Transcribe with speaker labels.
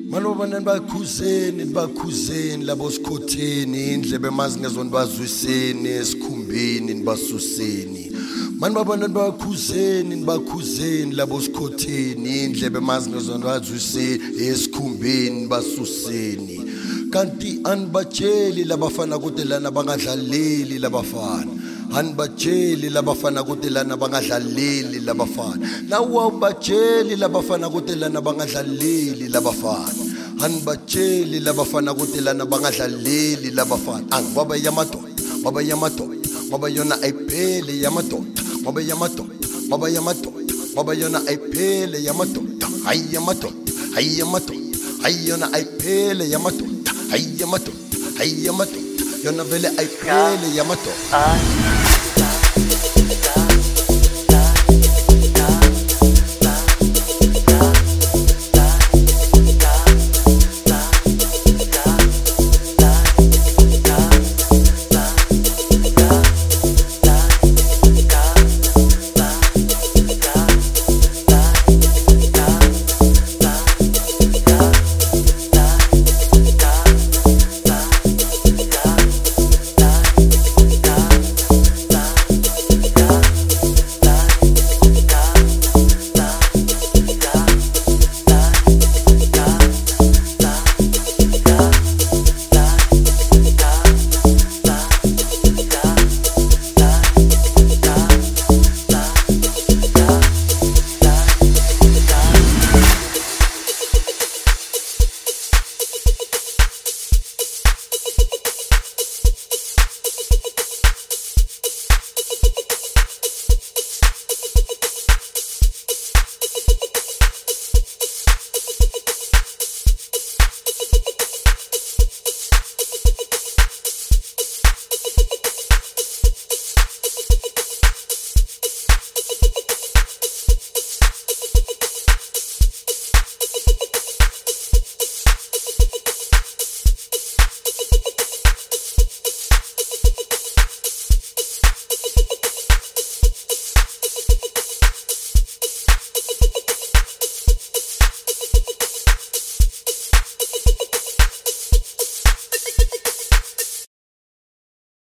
Speaker 1: Manobana bakhuzeni labo sikhotheni indlebe mazi ngezona bazwiseni esikhumbeni nibasuseni. Manobana bakhuzeni labo sikhotheni indlebe mazi ngezona bazwiseni esikhumbeni basuseni. Kanti anibacheli labafana kude lana bangadlaleli labafana. Anibacheli labafana kude lana bangadlaleli labafana. Nawubacheli labafana kude lana bangadlaleli labafana. Anibacheli labafana kude lana bangadlaleli labafana. Ngoba yamadoda, ngoba yamadoda, ngoba yona ayiphele yamadoda, ngoba yamadoda, ngoba yamadoda, ngoba yona ayiphele yamadoda. Hayi yamadoda, hayi yamadoda, hayi yona ayiphele yamadoda. Hayi yamadoda, hayi yamadoda, yona vele ayiphele yamadoda.